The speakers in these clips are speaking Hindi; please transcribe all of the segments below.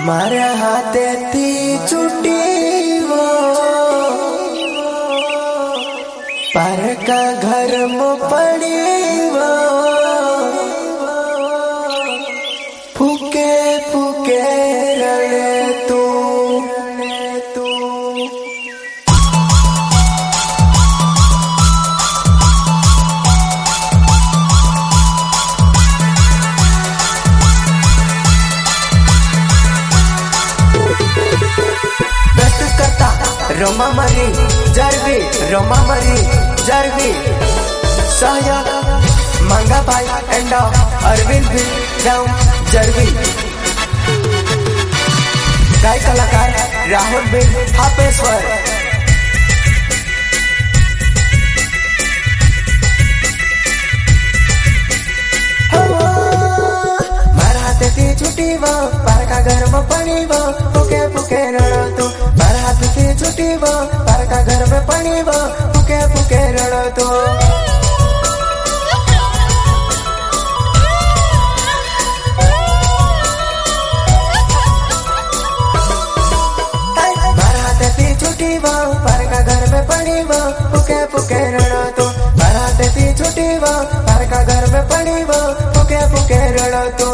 मारे हाथे थी छुट्टी वो पर का घर में पड़ी वो फूके फूके रड़े तू रोमा मरी जरवी सहयोग मंगा भाई एंड अरविंद भी जरवी गाय कलाकार राहुल भी हापेश्वर मारा थी छुट्टी वो पार का घर में पड़ी वो फूके फूके रड़ो तू मारा थी छुट्टी वो पार का घर में पड़ी वो फूके फूके रड़ो तू मारा थी छुट्टी वो पार का घर में पड़ी वो फूके फूके रड़ो तू मारा थी छुट्टी वो पार का घर में पड़ी वो फूके फूके रड़ो तू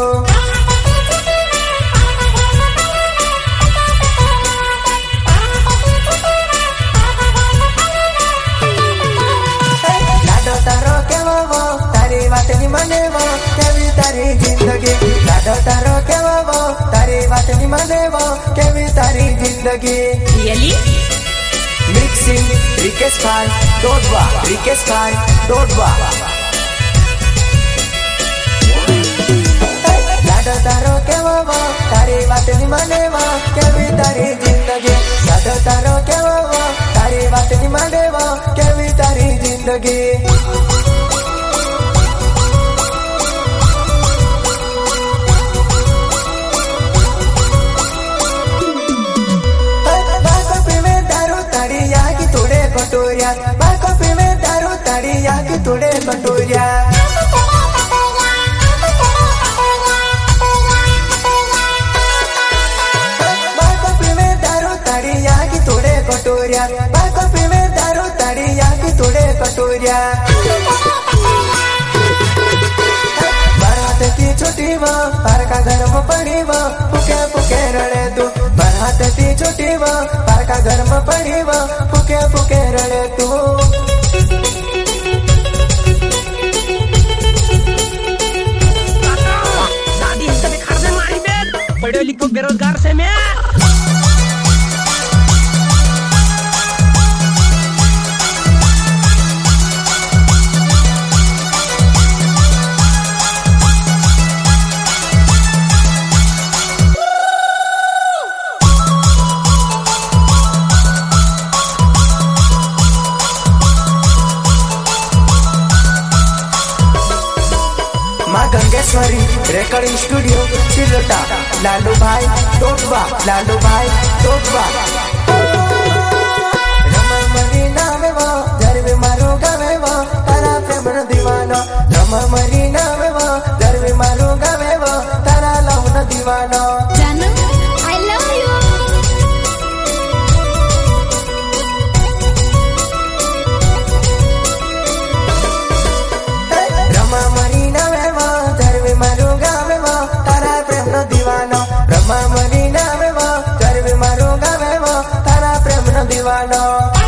मने वो केवी तारी जिंदगी लाडो तारो केवा वो तारी बात नहीं मने वो केवी तारी जिंदगी रियली मिक्सिंग रिकेश खान डोडवा लाडो तारो केवा वो तारी बात नहीं मने वो केवी तारी जिंदगी लाडो तारो केवा वो तारी बात नहीं मने वो केवी तारी जिंदगी कॉफी में दारू ताड़ी या कि थोड़े कटोरिया कॉफी में दारू ताड़ी या कि थोड़े कटोरिया कॉफी में दारू ताड़ी या कि थोड़े कटोरिया बारात की छुट्टी वो पार का घर में पड़ी वो फूके फूके रड़े तू बारात की छुट्टी वो पार का घर में पड़ी वो फूके फूके रड़े तू दादी इससे खर्चे मारी बे पढ़े लिखो बेरोजगार से मैं गंगेश्वरी रिकॉर्डिंग स्टूडियो चिलोटा लालू भाई टोटवा रमा मरी नाम वो जरवी मारो गावे वो तारा प्रेम न दीवाना रमा मरी नाम वो जरवी मारो गावे वो तारा लव न दीवाना जानू आई लव यू रमा मरी नाम वो जरवी मारो गावे वो तारा प्रेम न दीवाना रमा मरी नाम वो जरवी मारो गावे वो तारा प्रेम न दीवाना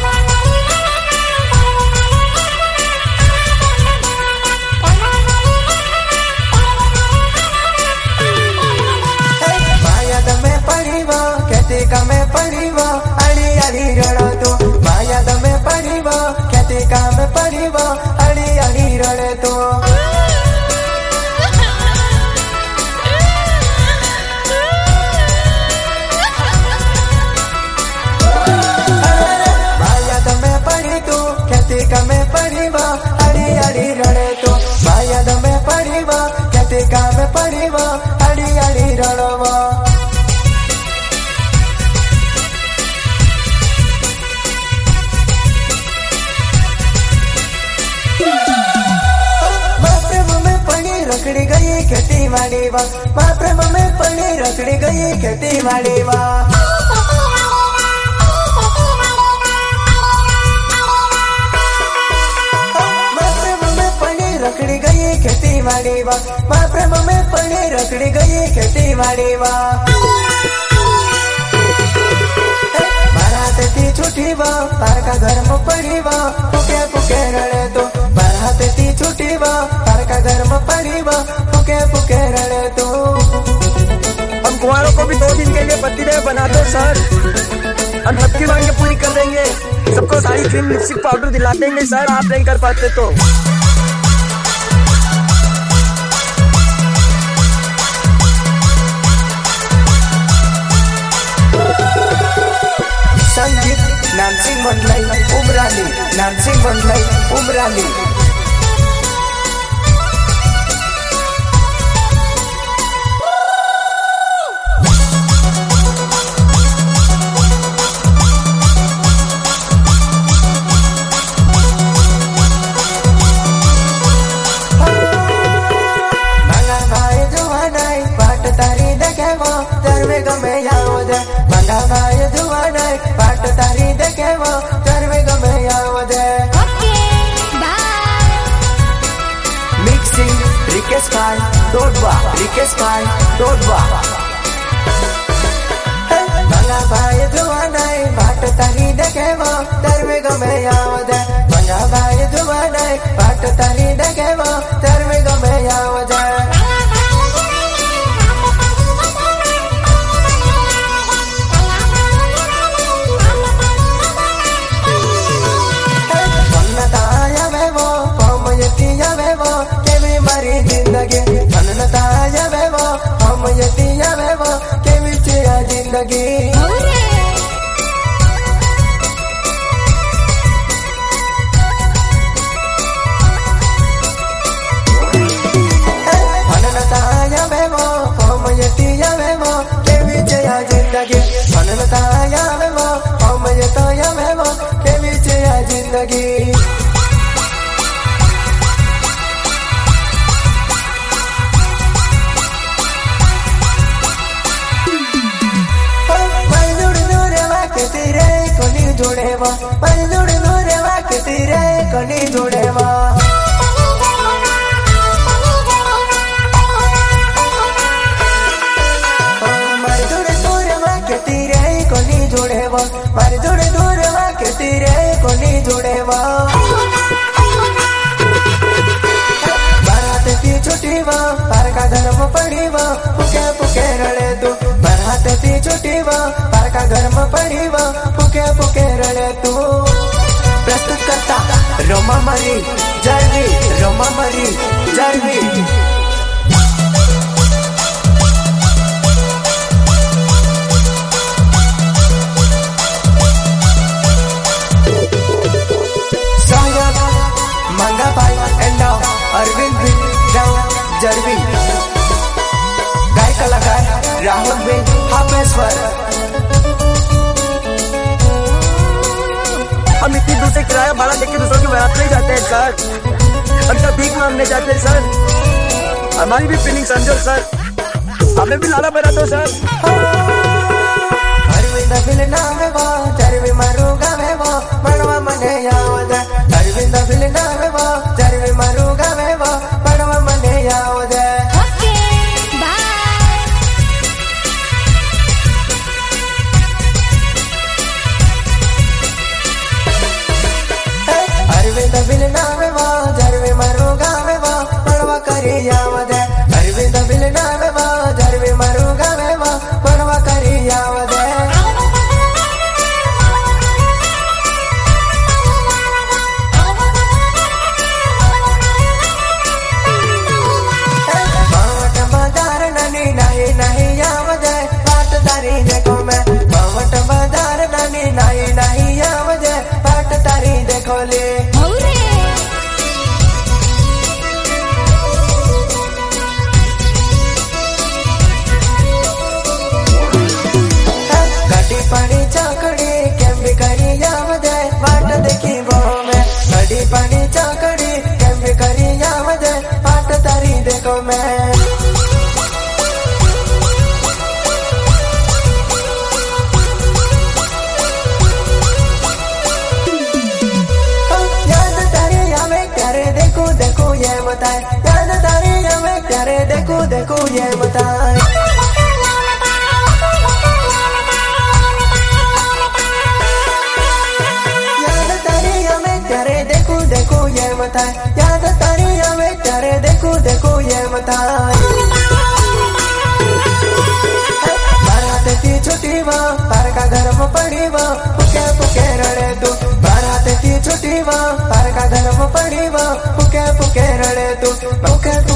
में पड़ी वो अड़ी अड़ी रड़ो तू माया दमे पड़ी वो खेती का में पड़ी वो अड़ी अड़ी रड़े तू माया दमे पड़ी तू खेती का में पड़ी वो अड़ी अड़ी रड़े तू माया दमे पड़ी वो खेती का में पड़ी वो अड़ी अड़ी रड़ो वो रखड़ी गई खेती वाड़ी वा माँ प्रेम में पड़ी रखड़ी गई खेती वाड़ी वा रखड़ी गई खेती वाड़ी वा माँ प्रेम में पड़ी रखड़ी गई खेती वाड़ी वा बारात थी छुट्टी वा तार का घर में पड़ी वा फुके फुके रड़े तो बारात थी छुट्टी वा तार का घर में पड़ी वा फुके फुके रड़े तो हम कुंवारों को भी 2 दिन के लिए पतिदेव बना दो सर। हम सबकी मांगे पूरी कर देंगे, सबको साड़ी क्रीम लिपस्टिक पाउडर दिला देंगे सर। आप नहीं कर पाते तो संगीत नानसिंग मंडलाई उमराली, नानसिंग मंडलाई उमराली। मंगा भाई जुआनाई बाट तारी देखे वो दरवे गमे याद मंगा भाई जुआनाई बाट तारी देखे वो दरवे गमे याद मिक्सिंग रिकेश खान डोडवा, रिकेश खान डोडवा। मंगा भाई जुआनाई बाट तारी देखे वो दरवे गमे याद मंगा भाई जुआनाई बाट तारी देखे वो दरवे गमे याद जिंदगी मननताया वे वो हम यतिया वे वो के विचया जिंदगी मननताया वे वो हम यतिया वे वो के विचया जिंदगी मननताया वे वो हम यतिया वे वो के विचया जिंदगी जोड़ेवा पर जोड़े जोड़ेवा के तेरे कनी जोड़ेवा मर जोड़े जोड़ेवा के तेरे कनी जोड़ेवा मर जोड़े जोड़ेवा के तेरे कनी जोड़ेवा बारात थी छुट्टी वा पार का घर में पड़ी वा फुके फुके रड़े तू बारात थी छुट्टी वा पार का घर में पड़ी वा फुके फुके रड़े तू। प्रस्तुत करता रोमा मरी जरवी, रोमा मरी जरवी। सहयोग मंगा भाई एंडा अरविंद भी राव जरवी। गाय कलाकार राहुल भी हापेश्वर। हम इतनी दूर से किराया भाड़ा देके दूसरों की बारात नहीं जाते हैं सर। हम तो भीख मांगने जाते हैं सर। हमारी भी फीलिंग समझो सर, हमें भी लाला बना दो सर। अरविंद फिलना में वो जरवी मारूगा में वो मनवा मने याद अरविंद फिलना में वो जरवी मारूगा में वो मनवा मने याद अरविंद फिलना में वो जरवी मारूगा में वो मनवा करी याद अरविंद फिलना में वो जरवी मारूगा में वो मनवा करी याद नहीं याद बात तारी देखो मैं बावट बाजार नानी नहीं याद बात तारी देखो ले कटी पानी चाकड़ी केम भी करी याद बात देखी वो मैं कटी पानी चाकड़ी केम भी करी याद बात तारी देखो मैं देखो ये बताए, याद तारी हमें करे देखो देखो ये बताए। याद तारी हमें करे देखो देखो ये बताए, याद तारी हमें करे देखो देखो ये बताए। बारात की छुट्टी वो पार का घर में पड़ी वो पुके पुके रड़े तू। बारात की छुट्टी वो पार का घर में पड़ी वो पुके पुके रड़े तू।